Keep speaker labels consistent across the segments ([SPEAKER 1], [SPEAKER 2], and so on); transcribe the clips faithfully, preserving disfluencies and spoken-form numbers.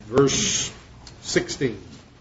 [SPEAKER 1] verse sixteen.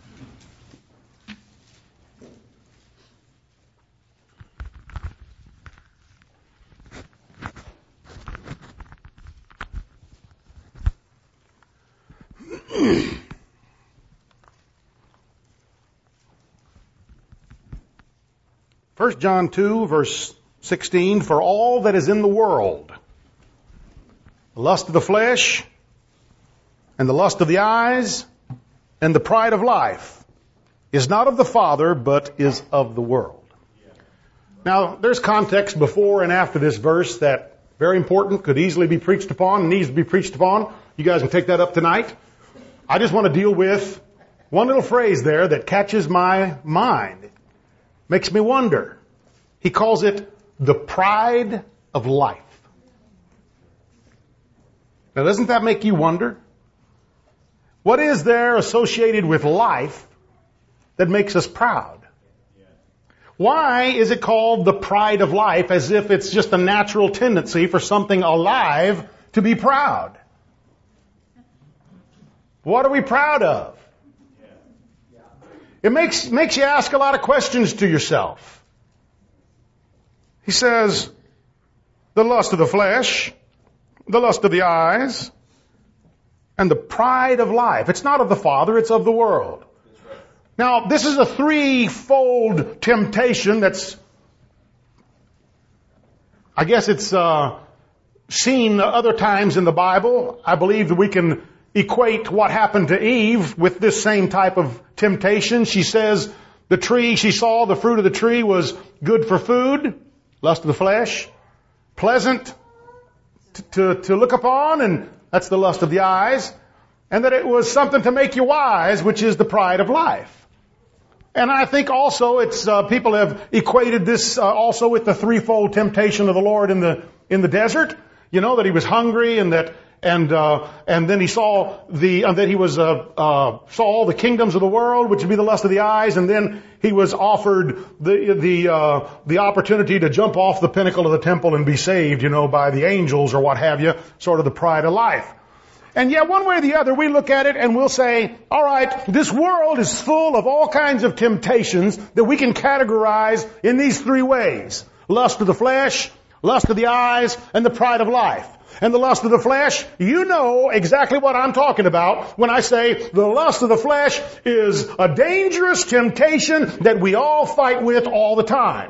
[SPEAKER 1] First John two, verse sixteen, for all that is in the world, the lust of the flesh, and the lust of the eyes, and the pride of life, is not of the Father, but is of the world. Now, there's context before and after this verse that very important, could easily be preached upon, needs to be preached upon. You guys can take that up tonight. I just want to deal with one little phrase there that catches my mind. Makes me wonder. He calls it the pride of life. Now, doesn't that make you wonder? What is there associated with life that makes us proud? Why is it called the pride of life, as if it's just a natural tendency for something alive to be proud? What are we proud of? It makes, makes you ask a lot of questions to yourself. He says, the lust of the flesh, the lust of the eyes, and the pride of life. It's not of the Father, it's of the world. Now, this is a threefold temptation that's, I guess it's uh, seen other times in the Bible. I believe that we can equate what happened to Eve with this same type of temptation. She says the tree she saw, the fruit of the tree, was good for food, lust of the flesh, pleasant to, to, to look upon, and that's the lust of the eyes, and that it was something to make you wise, which is the pride of life. And I think also it's uh, people have equated this uh, also with the threefold temptation of the Lord in the in the desert. You know, that he was hungry, and that and uh, and then he saw the uh, that he was uh, uh, saw all the kingdoms of the world, which would be the lust of the eyes, and then he was offered the the uh, the opportunity to jump off the pinnacle of the temple and be saved, you know, by the angels or what have you, sort of the pride of life. And yet, one way or the other, we look at it and we'll say, all right, this world is full of all kinds of temptations that we can categorize in these three ways: lust of the flesh, lust of the eyes, and the pride of life. And the lust of the flesh, you know exactly what I'm talking about when I say the lust of the flesh is a dangerous temptation that we all fight with all the time.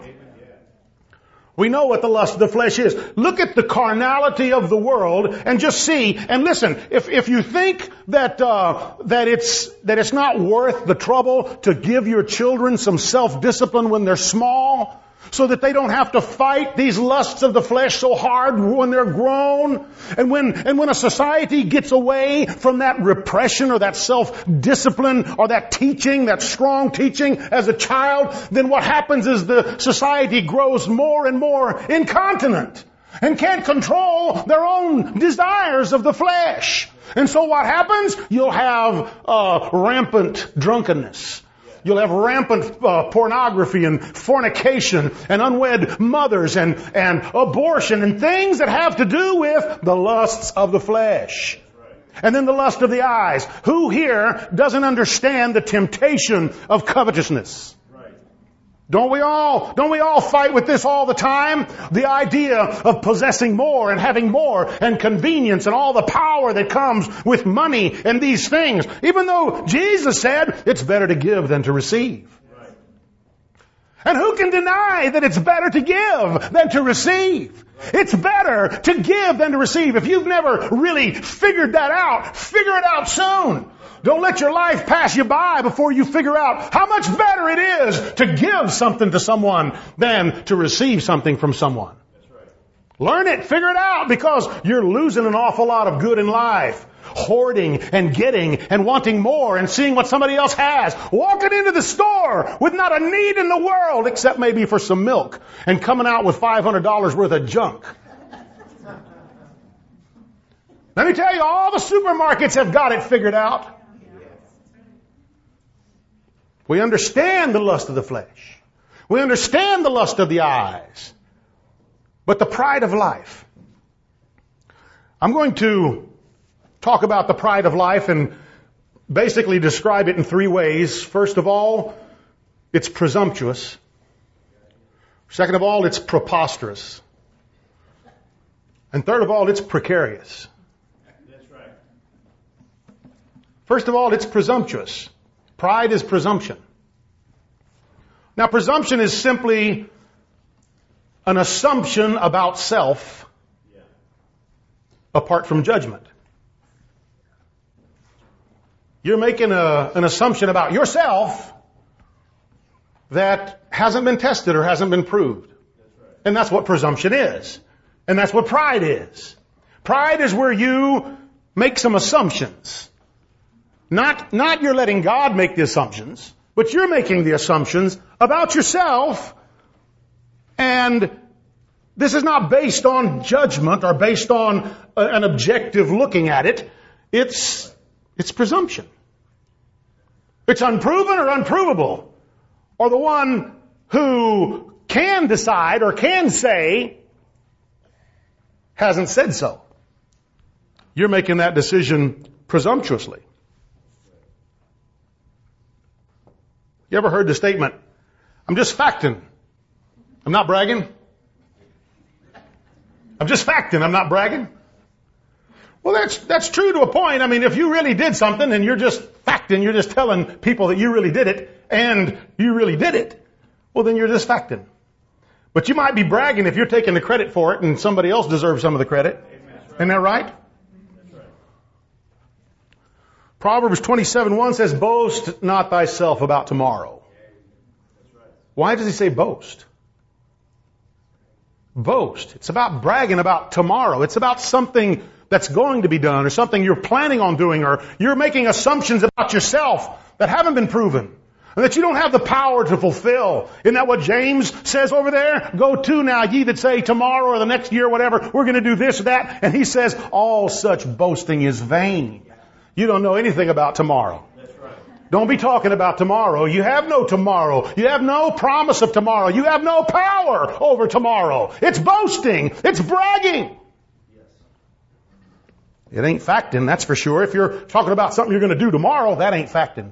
[SPEAKER 1] We know what the lust of the flesh is. Look at the carnality of the world and just see. And listen, if if you think that uh that it's that it's not worth the trouble to give your children some self-discipline when they're small, so that they don't have to fight these lusts of the flesh so hard when they're grown. And when, and when a society gets away from that repression or that self-discipline or that teaching, that strong teaching as a child, then what happens is the society grows more and more incontinent and can't control their own desires of the flesh. And so what happens? You'll have uh, rampant drunkenness. You'll have rampant uh, pornography and fornication and unwed mothers and, and abortion and things that have to do with the lusts of the flesh. And then the lust of the eyes. Who here doesn't understand the temptation of covetousness? Don't we all, don't we all fight with this all the time? The idea of possessing more and having more and convenience and all the power that comes with money and these things. Even though Jesus said it's better to give than to receive. Right. And who can deny that it's better to give than to receive? Right. It's better to give than to receive. If you've never really figured that out, figure it out soon. Don't let your life pass you by before you figure out how much better it is to give something to someone than to receive something from someone. That's right. Learn it, figure it out, because you're losing an awful lot of good in life. Hoarding and getting and wanting more and seeing what somebody else has. Walking into the store with not a need in the world except maybe for some milk and coming out with five hundred dollars worth of junk. Let me tell you, all the supermarkets have got it figured out. We understand the lust of the flesh. We understand the lust of the eyes. But the pride of life. I'm going to talk about the pride of life, and basically describe it in three ways. First of all, it's presumptuous. Second of all, it's preposterous. And third of all, it's precarious.
[SPEAKER 2] That's right.
[SPEAKER 1] First of all, it's presumptuous. Pride is presumption. Now, presumption is simply an assumption about self apart from judgment. You're making a, an assumption about yourself that hasn't been tested or hasn't been proved.
[SPEAKER 2] That's right.
[SPEAKER 1] And that's what presumption is. And that's what pride is. Pride is where you make some assumptions. Not, not you're letting God make the assumptions, but you're making the assumptions about yourself. And this is not based on judgment or based on a, an objective looking at it. It's, it's presumption. It's unproven or unprovable. Or the one who can decide or can say hasn't said so. You're making that decision presumptuously. You ever heard the statement, I'm just facting. I'm not bragging. I'm just facting. I'm not bragging. Well, that's, that's true to a point. I mean, if you really did something and you're just facting, you're just telling people that you really did it and you really did it, well, then you're just facting. But you might be bragging if you're taking the credit for it and somebody else deserves some of the credit.
[SPEAKER 2] Amen.
[SPEAKER 1] Isn't that right?
[SPEAKER 2] That's right.
[SPEAKER 1] Proverbs twenty-seven one says, boast not thyself about tomorrow.
[SPEAKER 2] That's right.
[SPEAKER 1] Why does he say boast? Boast. It's about bragging about tomorrow. It's about something that's going to be done or something you're planning on doing, or you're making assumptions about yourself that haven't been proven and that you don't have the power to fulfill. Isn't that what James says over there? Go to now, ye that say tomorrow or the next year, whatever, we're going to do this or that. And he says all such boasting is vain. You don't know anything about tomorrow.
[SPEAKER 2] That's right.
[SPEAKER 1] Don't be talking about tomorrow. You have no tomorrow. You have no promise of tomorrow. You have no power over tomorrow. It's boasting. It's bragging.
[SPEAKER 2] Yes.
[SPEAKER 1] It ain't facting, that's for sure. If you're talking about something you're going to do tomorrow, that ain't facting.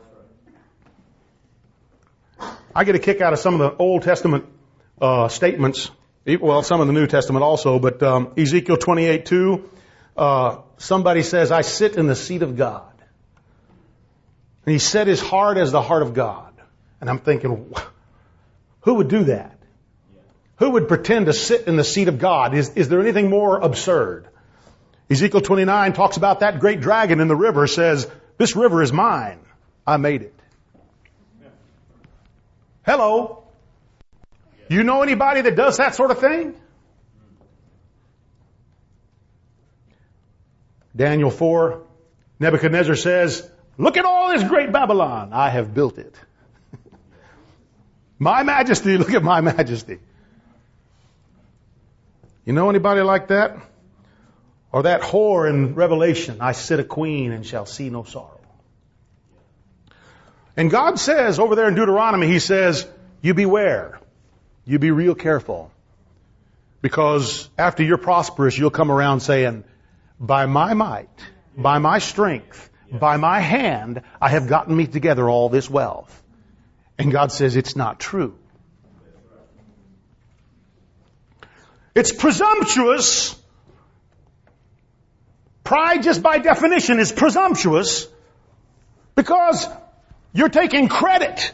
[SPEAKER 1] I get a kick out of some of the Old Testament uh, statements. Well, some of the New Testament also, but um, Ezekiel twenty-eight two, uh, somebody says, I sit in the seat of God. And he set his heart as the heart of God. And I'm thinking, who would do that? Who would pretend to sit in the seat of God? Is, is there anything more absurd? Ezekiel twenty-nine talks about that great dragon in the river, says, this river is mine. I made it. Hello? You know anybody that does that sort of thing? Daniel four, Nebuchadnezzar says, look at all this great Babylon. I have built it. My majesty, look at my majesty. You know anybody like that? Or that whore in Revelation, I sit a queen and shall see no sorrow. And God says over there in Deuteronomy, He says, you beware. You be real careful. Because after you're prosperous, you'll come around saying, by my might, by my strength, by my hand, I have gotten me together all this wealth. And God says it's not true. It's presumptuous. Pride, just by definition, is presumptuous because you're taking credit.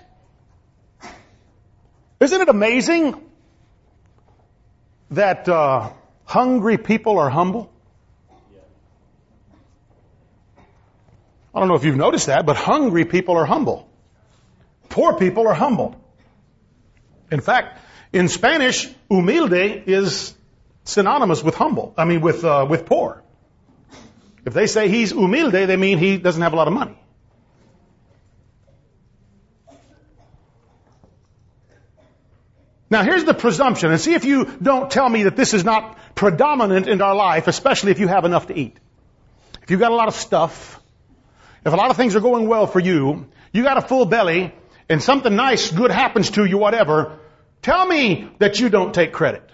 [SPEAKER 1] Isn't it amazing that uh, hungry people are humble? I don't know if you've noticed that, but hungry people are humble. Poor people are humble. In fact, in Spanish, humilde is synonymous with humble. I mean, with uh, with poor. If they say he's humilde, they mean he doesn't have a lot of money. Now, here's the presumption, and see if you don't tell me that this is not predominant in our life, especially if you have enough to eat. If you've got a lot of stuff, if a lot of things are going well for you, you got a full belly, and something nice, good happens to you, whatever, tell me that you don't take credit.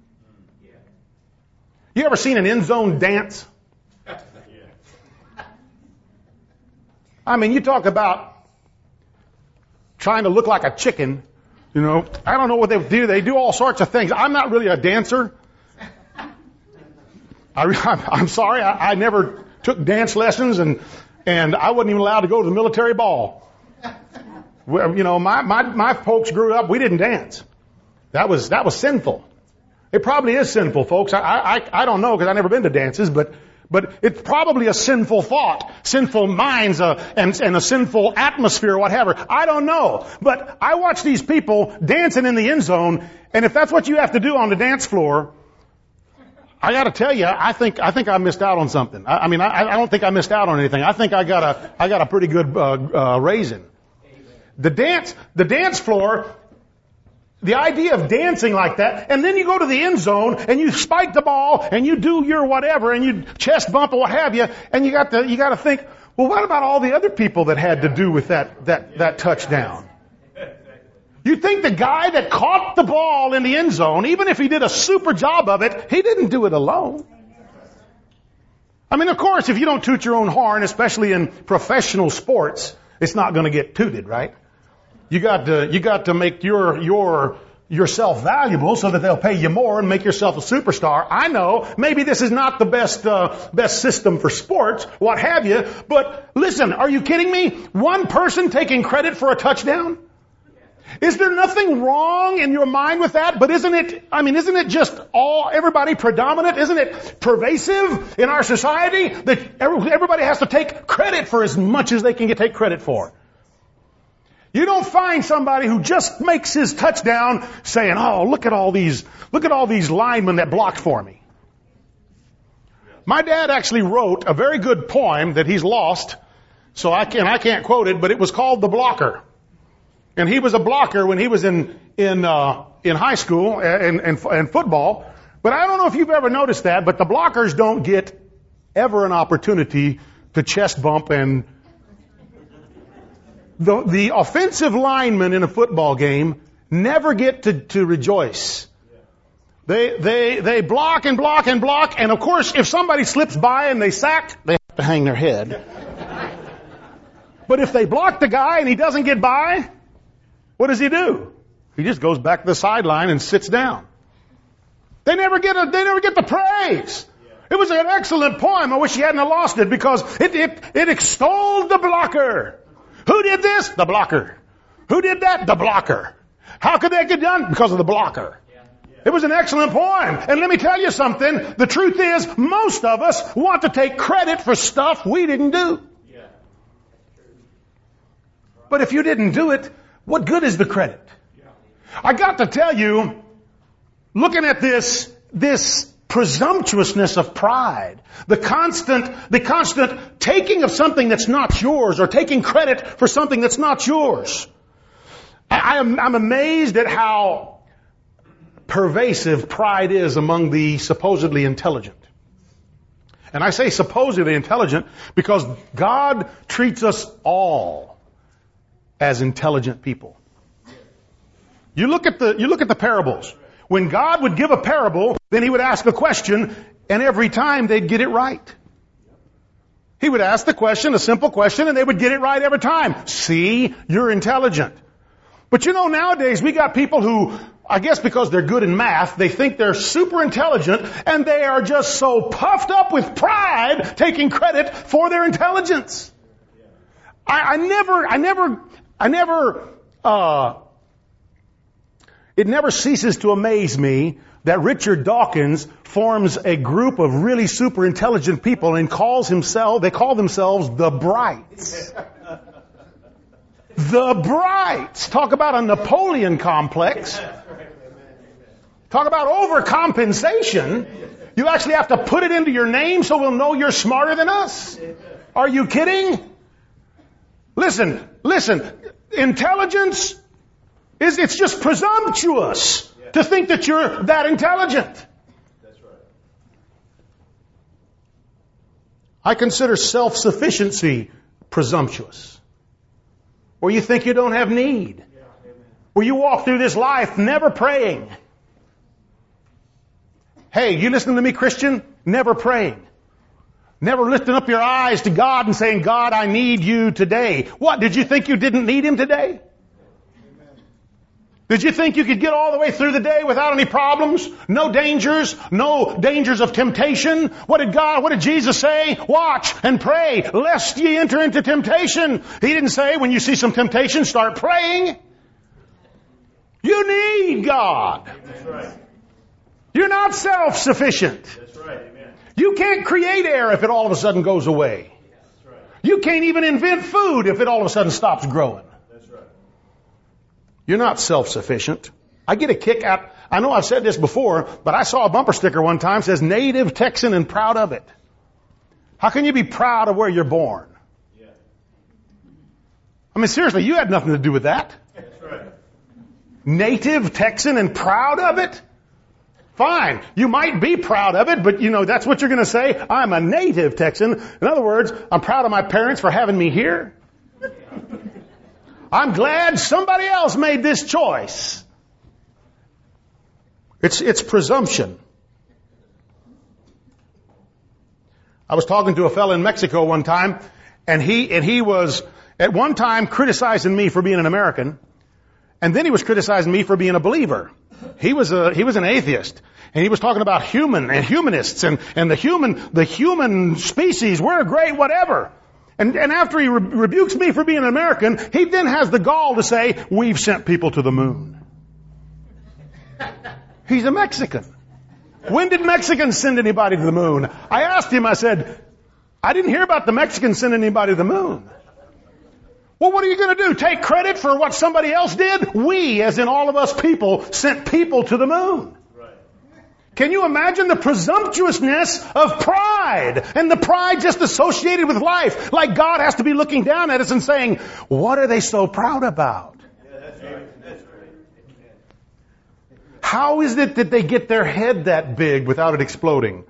[SPEAKER 1] You ever seen an end zone dance? I mean, you talk about trying to look like a chicken. You know, I don't know what they do. They do all sorts of things. I'm not really a dancer. I, I'm sorry. I, I never took dance lessons, and and I wasn't even allowed to go to the military ball. You know, my my my folks grew up. We didn't dance. That was that was sinful. It probably is sinful, folks. I I I don't know because I've never been to dances, but but it's probably a sinful thought, sinful minds, uh, and and a sinful atmosphere, whatever. I don't know, but I watch these people dancing in the end zone, and if that's what you have to do on the dance floor, I got to tell you, I think I think I missed out on something. I, I mean, I, I don't think I missed out on anything. I think I got a I got a pretty good uh, uh, raising. The dance the dance floor. The idea of dancing like that, and then you go to the end zone and you spike the ball and you do your whatever and you chest bump or what have you, and you got to you got to think, well, what about all the other people that had to do with that that that touchdown? You think the guy that caught the ball in the end zone, even if he did a super job of it, he didn't do it alone. I mean, of course, if you don't toot your own horn, especially in professional sports, it's not going to get tooted, right? You got to, you got to make your, your, yourself valuable so that they'll pay you more and make yourself a superstar. I know maybe this is not the best, uh, best system for sports, what have you, but listen, are you kidding me? One person taking credit for a touchdown? Is there nothing wrong in your mind with that? But isn't it, I mean, isn't it just all, everybody predominant? Isn't it pervasive in our society that everybody has to take credit for as much as they can get take credit for? You don't find somebody who just makes his touchdown saying, oh, look at all these, look at all these linemen that blocked for me. My dad actually wrote a very good poem that he's lost, so I can, I can't quote it, but it was called The Blocker. And he was a blocker when he was in, in, uh, in high school and, and, and football. But I don't know if you've ever noticed that, but the blockers don't get ever an opportunity to chest bump and The, the offensive linemen in a football game never get to, to rejoice. They, they, they block and block and block. And of course, if somebody slips by and they sacked, they have to hang their head. But if they block the guy and he doesn't get by, what does he do? He just goes back to the sideline and sits down. They never get a, they never get the praise. It was an excellent poem. I wish he hadn't lost it because it, it, it extolled the blocker. Who did this? The blocker. Who did that? The blocker. How could that get done? Because of the blocker. It was an excellent poem. And let me tell you something. The truth is, most of us want to take credit for stuff we didn't do. But if you didn't do it, what good is the credit? I got to tell you, looking at this, this presumptuousness of pride, the constant, the constant taking of something that's not yours or taking credit for something that's not yours. I, I am, I'm amazed at how pervasive pride is among the supposedly intelligent. And I say supposedly intelligent because God treats us all as intelligent people. You look at the, you look at the parables. When God would give a parable, then he would ask a question, and every time they'd get it right. He would ask the question, a simple question, and they would get it right every time. See, you're intelligent. But you know, nowadays we got people who, I guess because they're good in math, they think they're super intelligent, and they are just so puffed up with pride, taking credit for their intelligence. I, I never, I never, I never, uh, It never ceases to amaze me that Richard Dawkins forms a group of really super intelligent people and calls himself, they call themselves the Brights. The Brights. Talk about a Napoleon complex. Talk about overcompensation. You actually have to put it into your name so we'll know you're smarter than us. Are you kidding? Listen, listen, intelligence is, it's just presumptuous yeah. to think that you're that intelligent.
[SPEAKER 2] That's right.
[SPEAKER 1] I consider self-sufficiency presumptuous. Where you think you don't have need. Yeah. Where you walk through this life never praying. Hey, you listening to me, Christian? Never praying. Never lifting up your eyes to God and saying, God, I need you today. What, did you think you didn't need Him today? Did you think you could get all the way through the day without any problems? No dangers? No dangers of temptation? What did God, what did Jesus say? Watch and pray lest ye enter into temptation. He didn't say when you see some temptation, start praying. You need God.
[SPEAKER 2] That's right.
[SPEAKER 1] You're not self-sufficient.
[SPEAKER 2] That's right. Amen.
[SPEAKER 1] You can't create air if it all of a sudden goes away.
[SPEAKER 2] That's right.
[SPEAKER 1] You can't even invent food if it all of a sudden stops growing.
[SPEAKER 2] That's right.
[SPEAKER 1] You're not self-sufficient. I get a kick out. I know I've said this before, but I saw a bumper sticker one time that says native Texan and proud of it. How can you be proud of where you're born?
[SPEAKER 2] Yeah.
[SPEAKER 1] I mean, seriously, you had nothing to do with that.
[SPEAKER 2] That's right.
[SPEAKER 1] Native Texan and proud of it? Fine. You might be proud of it, but you know, that's what you're going to say. I'm a native Texan. In other words, I'm proud of my parents for having me here. I'm glad somebody else made this choice. It's, it's presumption. I was talking to a fellow in Mexico one time, and he, and he was at one time criticizing me for being an American, and then he was criticizing me for being a believer. He was a, he was an atheist. And he was talking about human and humanists and, and the human, the human species. We're great, whatever. And, and after he re- rebukes me for being an American, he then has the gall to say, we've sent people to the moon. He's a Mexican. When did Mexicans send anybody to the moon? I asked him, I said, I didn't hear about the Mexicans sending anybody to the moon. Well, what are you going to do? Take credit for what somebody else did? We, as in all of us people, sent people to the moon.
[SPEAKER 2] Right.
[SPEAKER 1] Can you imagine the presumptuousness of pride and the pride just associated with life? Like God has to be looking down at us and saying, what are they so proud about?
[SPEAKER 2] Yeah, that's right. That's right.
[SPEAKER 1] How is it that they get their head that big without it exploding?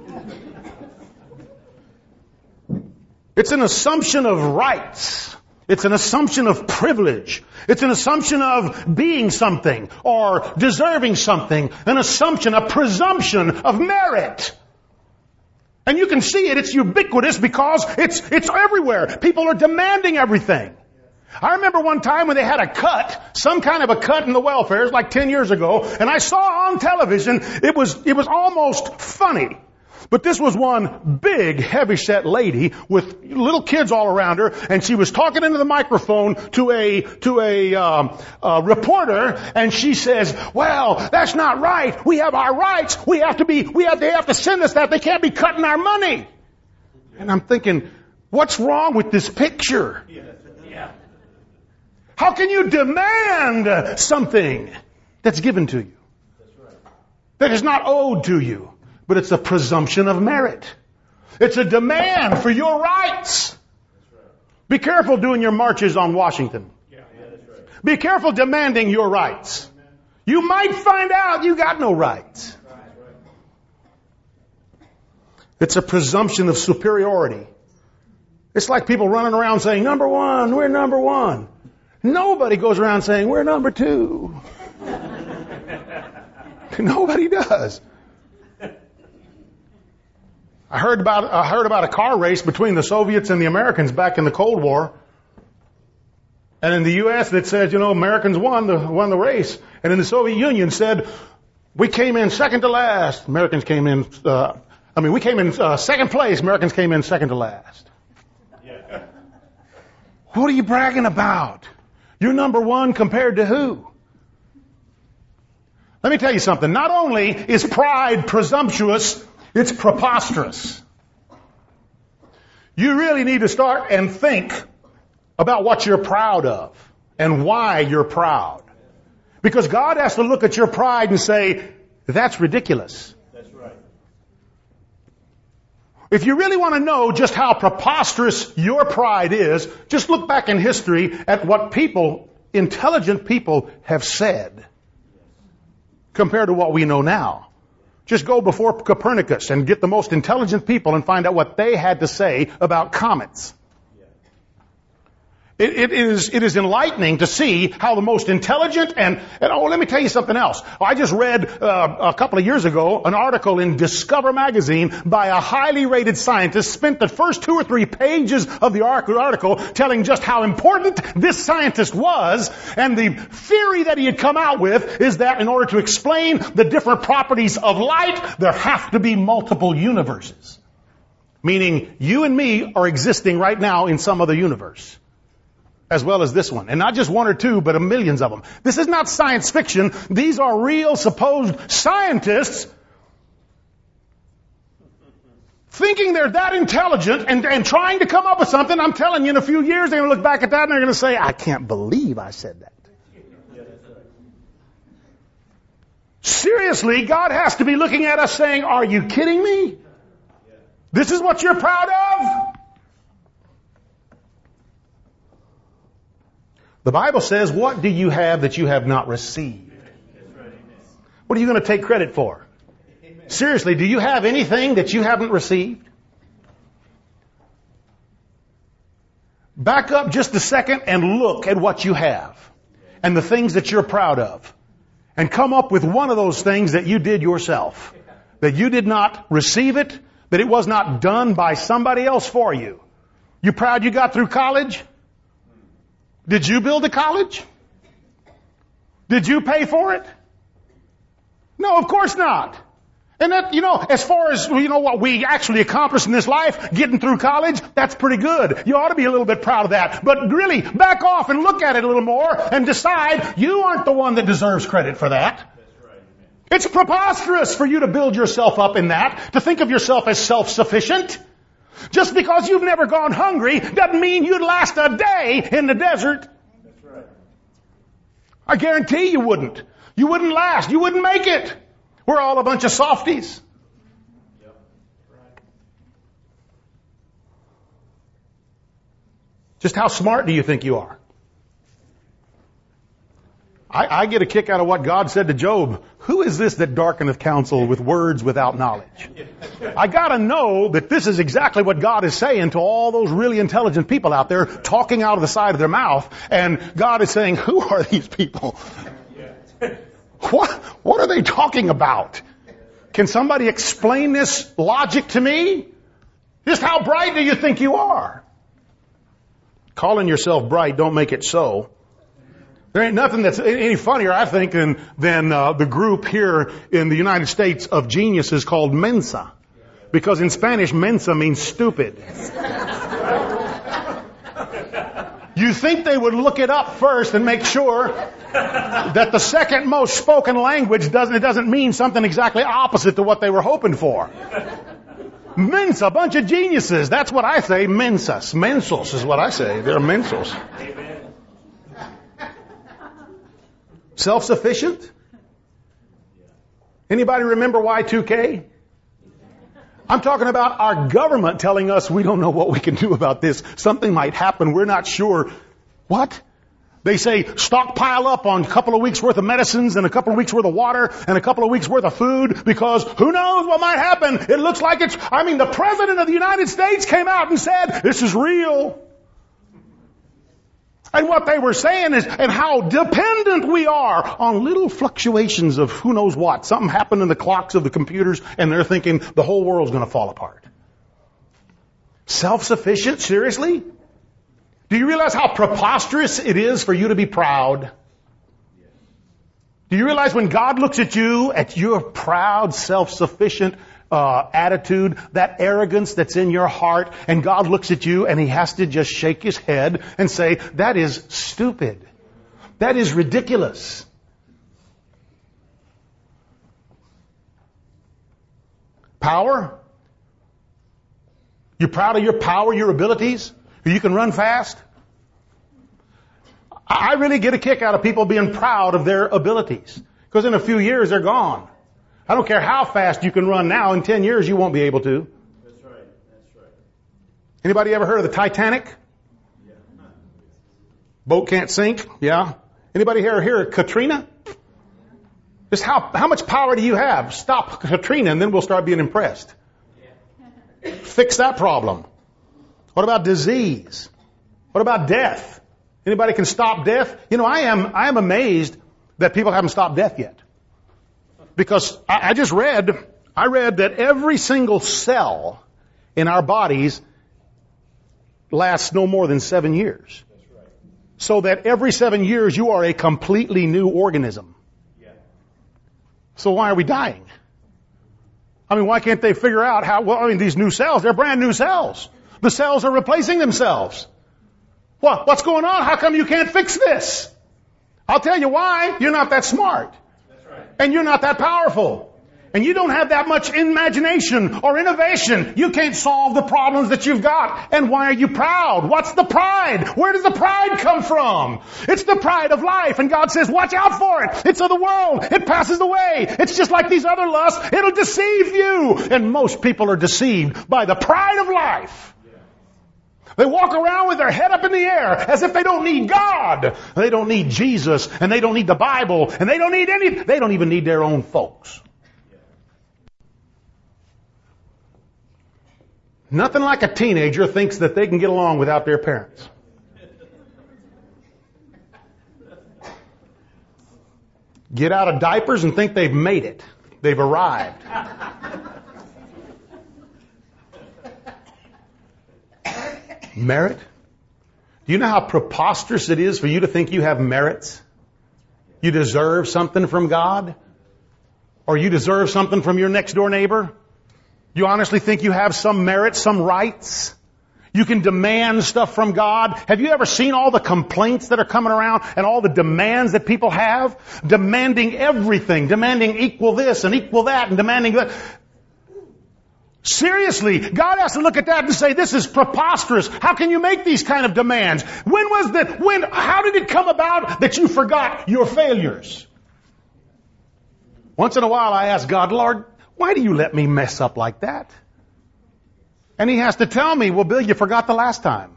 [SPEAKER 1] It's an assumption of rights. It's an assumption of privilege. It's an assumption of being something or deserving something. An assumption, a presumption of merit. And you can see it. It's ubiquitous because it's, it's everywhere. People are demanding everything. I remember one time when they had a cut, some kind of a cut in the welfare, it was like ten years ago, and I saw on television, it was, it was almost funny. But this was one big, heavy-set lady with little kids all around her, and she was talking into the microphone to a to a, um, a reporter, and she says, "Well, that's not right. We have our rights. We have to be. We have. They have to send us that. They can't be cutting our money." And I'm thinking, what's wrong with this picture?
[SPEAKER 2] Yeah.
[SPEAKER 1] How can you demand something that's given to you, that is not owed to you? But it's a presumption of merit. It's a demand for your rights. Be careful doing your marches on Washington. Be careful demanding your rights. You might find out you got no rights. It's a presumption of superiority. It's like people running around saying, number one, we're number one. Nobody goes around saying, we're number two. Nobody does. I heard about I heard about a car race between the Soviets and the Americans back in the Cold War. And in the U S it said, you know, Americans won the won the race. And in the Soviet Union said, we came in second to last. Americans came in, uh, I mean, we came in uh, second place. Americans came in second to last.
[SPEAKER 2] Yeah.
[SPEAKER 1] What are you bragging about? You're number one compared to who? Let me tell you something. Not only is pride presumptuous, it's preposterous. You really need to start and think about what you're proud of and why you're proud. Because God has to look at your pride and say, that's ridiculous.
[SPEAKER 2] That's right.
[SPEAKER 1] If you really want to know just how preposterous your pride is, just look back in history at what people, intelligent people, have said compared to what we know now. Just go before Copernicus and get the most intelligent people and find out what they had to say about comets. It, it is, it is enlightening to see how the most intelligent and, and oh, let me tell you something else. I just read uh, a couple of years ago an article in Discover magazine by a highly rated scientist, spent the first two or three pages of the article telling just how important this scientist was, and the theory that he had come out with is that in order to explain the different properties of light, there have to be multiple universes. Meaning you and me are existing right now in some other universe, as well as this one. And not just one or two, but a millions of them. This is not science fiction. These are real supposed scientists thinking they're that intelligent and, and trying to come up with something. I'm telling you, in a few years, they're going to look back at that and they're going to say, I can't believe I said that. Seriously, God has to be looking at us saying, are you kidding me? This is what you're proud of? The Bible says, what do you have that you have not received? What are you going to take credit for? Seriously, do you have anything that you haven't received? Back up just a second and look at what you have and the things that you're proud of. And come up with one of those things that you did yourself. That you did not receive it, that it was not done by somebody else for you. You proud you got through college? Did you build a college? Did you pay for it? No, of course not. And that, you know, as far as, you know, what we actually accomplished in this life, getting through college, that's pretty good. You ought to be a little bit proud of that. But really, back off and look at it a little more and decide you aren't the one that deserves credit for that. It's preposterous for you to build yourself up in that, to think of yourself as self-sufficient. Just because you've never gone hungry doesn't mean you'd last a day in the desert.
[SPEAKER 2] That's right.
[SPEAKER 1] I guarantee you wouldn't. You wouldn't last. You wouldn't make it. We're all a bunch of softies.
[SPEAKER 2] Yep. Right.
[SPEAKER 1] Just how smart do you think you are? I, I get a kick out of what God said to Job. Who is this that darkeneth counsel with words without knowledge? I gotta know that this is exactly what God is saying to all those really intelligent people out there talking out of the side of their mouth. And God is saying, who are these people? What, what are they talking about? Can somebody explain this logic to me? Just how bright do you think you are? Calling yourself bright don't make it so. There ain't nothing that's any funnier, I think, than, than uh, the group here in the United States of geniuses called Mensa. Because in Spanish, Mensa means stupid. You think they would look it up first and make sure that the second most spoken language doesn't, it doesn't mean something exactly opposite to what they were hoping for. Mensa, a bunch of geniuses. That's what I say, mensas. Mensos is what I say. They're mensos. Self-sufficient? Anybody remember Y two K? I'm talking about our government telling us we don't know what we can do about this. Something might happen. We're not sure. What? They say stockpile up on a couple of weeks worth of medicines and a couple of weeks worth of water and a couple of weeks worth of food because who knows what might happen. It looks like it's, I mean, the President of the United States came out and said, this is real. And what they were saying is, and how dependent we are on little fluctuations of who knows what. Something happened in the clocks of the computers and they're thinking the whole world's going to fall apart. Self-sufficient? Seriously? Do you realize how preposterous it is for you to be proud? Do you realize when God looks at you, at your proud, self-sufficient uh, attitude, that arrogance that's in your heart, and God looks at you and He has to just shake His head and say, that is stupid. That is ridiculous. Power? You're proud of your power, your abilities? You can run fast? I really get a kick out of people being proud of their abilities. Because in a few years, they're gone. I don't care how fast you can run now. In ten years, you won't be able to.
[SPEAKER 2] That's right. That's right.
[SPEAKER 1] Anybody ever heard of the Titanic?
[SPEAKER 2] Yeah.
[SPEAKER 1] Boat can't sink? Yeah. Anybody here hear of Katrina? Just how, how much power do you have? Stop Katrina and then we'll start being impressed. Yeah. Fix that problem. What about disease? What about death? Anybody can stop death? You know, I am, I am amazed that people haven't stopped death yet. Because I, I just read, I read that every single cell in our bodies lasts no more than seven years. So that every seven years you are a completely new organism. So why are we dying? I mean, why can't they figure out how, well, I mean, these new cells, they're brand new cells. The cells are replacing themselves. What, what's going on? How come you can't fix this? I'll tell you why. You're not that smart.
[SPEAKER 2] That's right.
[SPEAKER 1] And you're not that powerful. And you don't have that much imagination or innovation. You can't solve the problems that you've got. And why are you proud? What's the pride? Where does the pride come from? It's the pride of life. And God says, watch out for it. It's of the world. It passes away. It's just like these other lusts. It'll deceive you. And most people are deceived by the pride of life. They walk around with their head up in the air as if they don't need God. They don't need Jesus. And they don't need the Bible. And they don't need any, they don't even need their own folks. Nothing like a teenager thinks that they can get along without their parents. Get out of diapers and think they've made it. They've arrived. Merit? Do you know how preposterous it is for you to think you have merits? You deserve something from God? Or you deserve something from your next door neighbor? You honestly think you have some merit, some rights? You can demand stuff from God? Have you ever seen all the complaints that are coming around and all the demands that people have? Demanding everything, demanding equal this and equal that and demanding that. Seriously, God has to look at that and say, this is preposterous. How can you make these kind of demands? When was that, when, how did it come about that you forgot your failures? Once in a while I ask God, Lord, why do you let me mess up like that? And He has to tell me, well, Bill, you forgot the last time.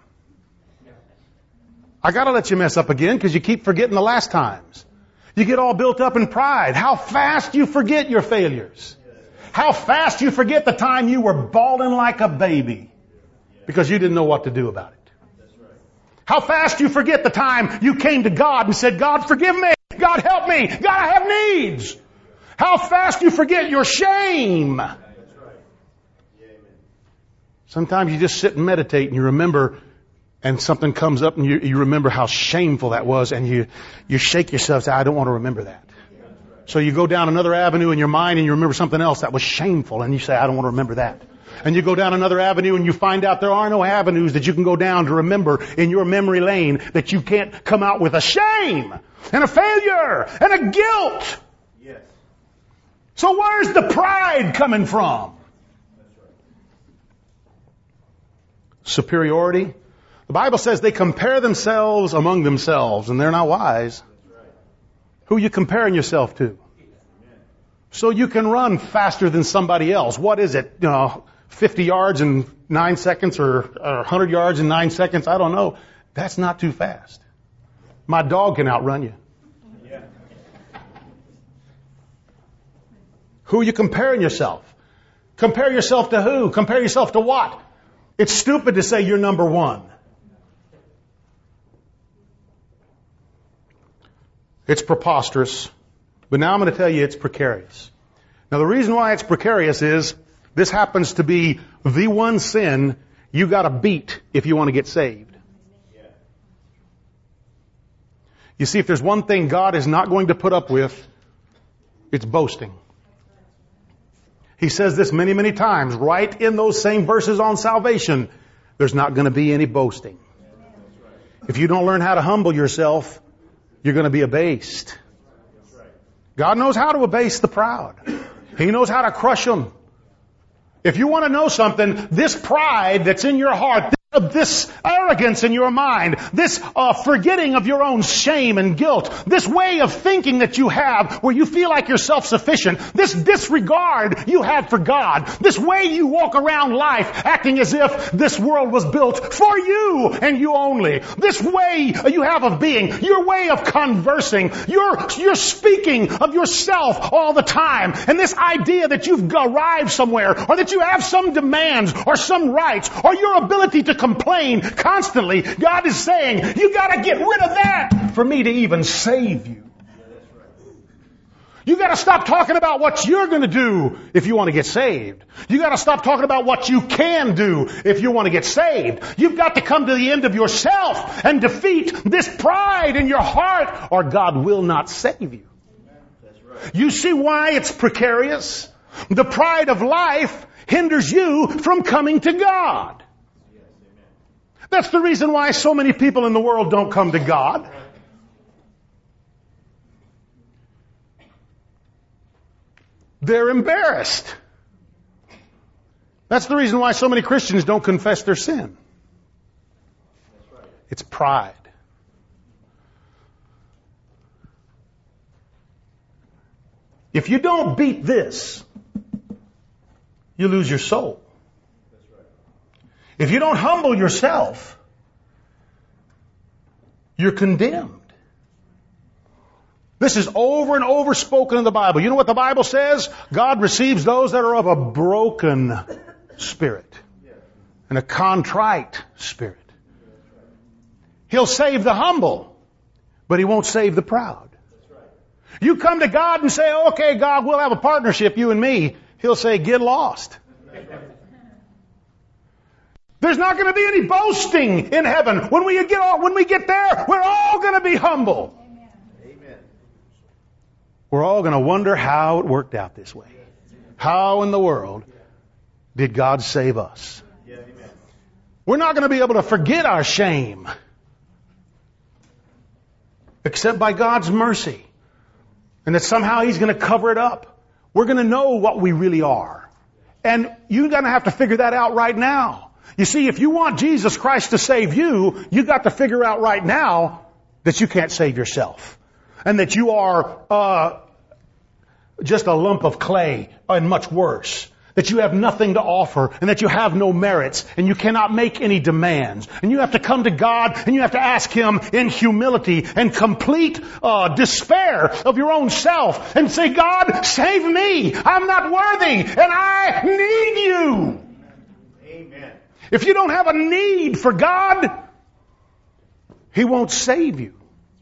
[SPEAKER 1] I gotta let you mess up again because you keep forgetting the last times. You get all built up in pride. How fast you forget your failures. How fast you forget the time you were bawling like a baby because you didn't know what to do about it. How fast you forget the time you came to God and said, God, forgive me. God, help me. God, I have needs. How fast you forget your shame. Sometimes you just sit and meditate and you remember, and something comes up and you, you remember how shameful that was, and you, you shake yourself and say, I don't want to remember that. So you go down another avenue in your mind and you remember something else that was shameful, and you say, I don't want to remember that. And you go down another avenue and you find out there are no avenues that you can go down to remember in your memory lane, that you can't come out with a shame and a failure and a guilt.
[SPEAKER 2] Yes.
[SPEAKER 1] So where's the pride coming from? Superiority. The Bible says they compare themselves among themselves, and they're not wise. Who are you comparing yourself to? So you can run faster than somebody else. What is it? You know, fifty yards in nine seconds or, or one hundred yards in nine seconds? I don't know. That's not too fast. My dog can outrun you.
[SPEAKER 2] Yeah.
[SPEAKER 1] Who are you comparing yourself? Compare yourself to who? Compare yourself to what? It's stupid to say you're number one. It's preposterous. But now I'm going to tell you it's precarious. Now the reason why it's precarious is this happens to be the one sin you got to beat if you want to get saved.
[SPEAKER 2] Yeah.
[SPEAKER 1] You see, if there's one thing God is not going to put up with, it's boasting. He says this many, many times, right in those same verses on salvation. There's not going to be any boasting. If you don't learn how to humble yourself, you're going to be abased. God knows how to abase the proud. He knows how to crush them. If you want to know something, this pride that's in your heart, this arrogance in your mind, this uh, forgetting of your own shame and guilt, this way of thinking that you have where you feel like you're self-sufficient, this disregard you had for God, this way you walk around life acting as if this world was built for you and you only, this way you have of being, your way of conversing, your, your speaking of yourself all the time, and this idea that you've arrived somewhere or that you have some demands or some rights or your ability to complain constantly. God is saying, you got to get rid of that for me to even save you. You got to stop talking about what you're going to do if you want to get saved. You got to stop talking about what you can do if you want to get saved. You've got to come to the end of yourself and defeat this pride in your heart, or God will not save you. You see why it's precarious? The pride of life hinders you from coming to God. That's the reason why so many people in the world don't come to God. They're embarrassed. That's the reason why so many Christians don't confess their sin. It's pride. If you don't beat this, you lose your soul. If you don't humble yourself, you're condemned. This is over and over spoken in the Bible. You know what the Bible says? God receives those that are of a broken spirit and a contrite spirit. He'll save the humble, but He won't save the proud. You come to God and say, okay, God, we'll have a partnership, you and me. He'll say, get lost. There's not going to be any boasting in heaven. When we get, when we get there, we're all going to be humble. We're all going to wonder how it worked out this way. How in the world did God save us? We're not going to be able to forget our shame except by God's mercy. And that somehow He's going to cover it up. We're going to know what we really are. And you're going to have to figure that out right now. You see, if you want Jesus Christ to save you, you've got to figure out right now that you can't save yourself. And that you are uh just a lump of clay, and much worse. That you have nothing to offer, and that you have no merits, and you cannot make any demands. And you have to come to God, and you have to ask Him in humility and complete uh despair of your own self, and say, God, save me! I'm not worthy, and I need you! Amen. If you don't have a need for God, He won't save you.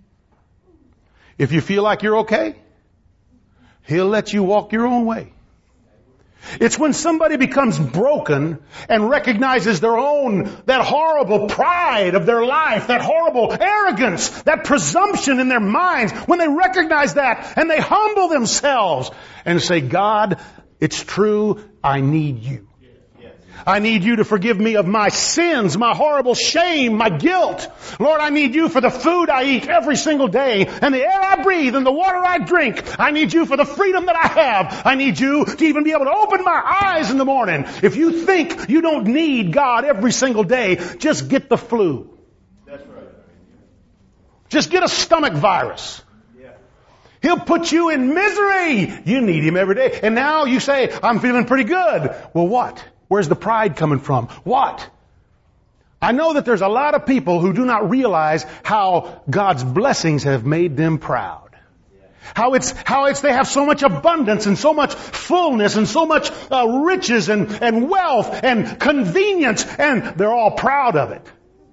[SPEAKER 1] If you feel like you're okay, He'll let you walk your own way. It's when somebody becomes broken and recognizes their own, that horrible pride of their life, that horrible arrogance, that presumption in their minds, when they recognize that and they humble themselves and say, God, it's true, I need you. I need you to forgive me of my sins, my horrible shame, my guilt. Lord, I need you for the food I eat every single day and the air I breathe and the water I drink. I need you for the freedom that I have. I need you to even be able to open my eyes in the morning. If you think you don't need God every single day, just get the flu. That's right. Just get a stomach virus. Yeah. He'll put you in misery. You need Him every day. And now you say, I'm feeling pretty good. Well, what? Where's the pride coming from? What? I know that there's a lot of people who do not realize how God's blessings have made them proud. How it's, how it's, they have so much abundance and so much fullness and so much uh, riches and, and wealth and convenience, and they're all proud of it.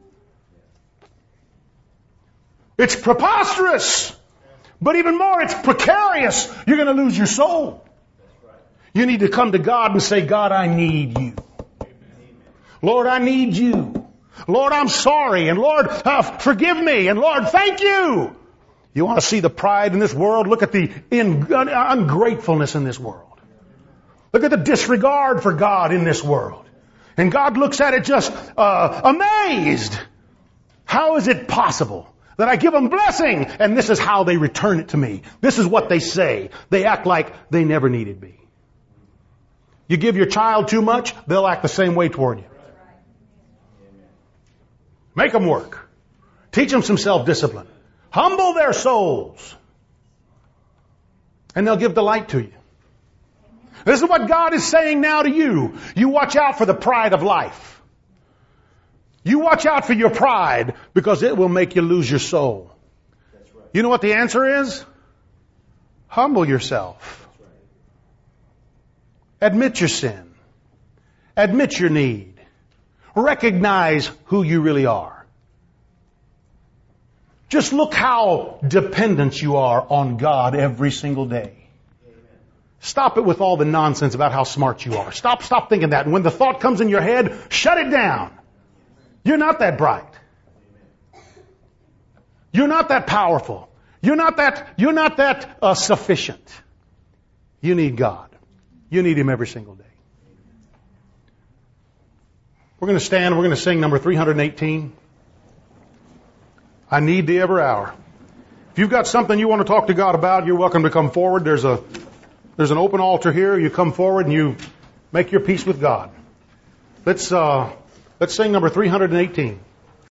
[SPEAKER 1] It's preposterous. But even more, it's precarious. You're going to lose your soul. You need to come to God and say, God, I need you. Lord, I need you. Lord, I'm sorry. And Lord, uh, forgive me. And Lord, thank you. You want to see the pride in this world? Look at the in, un, ungratefulness in this world. Look at the disregard for God in this world. And God looks at it just uh, amazed. How is it possible that I give them blessing and this is how they return it to me? This is what they say. They act like they never needed me. You give your child too much, they'll act the same way toward you. Make them work. Teach them some self-discipline. Humble their souls. And they'll give delight to you. This is what God is saying now to you. You watch out for the pride of life. You watch out for your pride because it will make you lose your soul. You know what the answer is? Humble yourself. Admit your sin. Admit your need. recognize who you really are. Just look how dependent you are on God every single day. Stop it with all the nonsense about how smart you are. Stop, stop thinking that. And when the thought comes in your head, shut it down. You're not that bright. You're not that powerful. You're not that, you're not that uh, sufficient. You need God. You need Him every single day. We're going to stand. We're going to sing number three hundred eighteen. I need Thee every hour. If you've got something you want to talk to God about, you're welcome to come forward. There's a there's an open altar here. You come forward and you make your peace with God. Let's uh, let's sing number three hundred eighteen.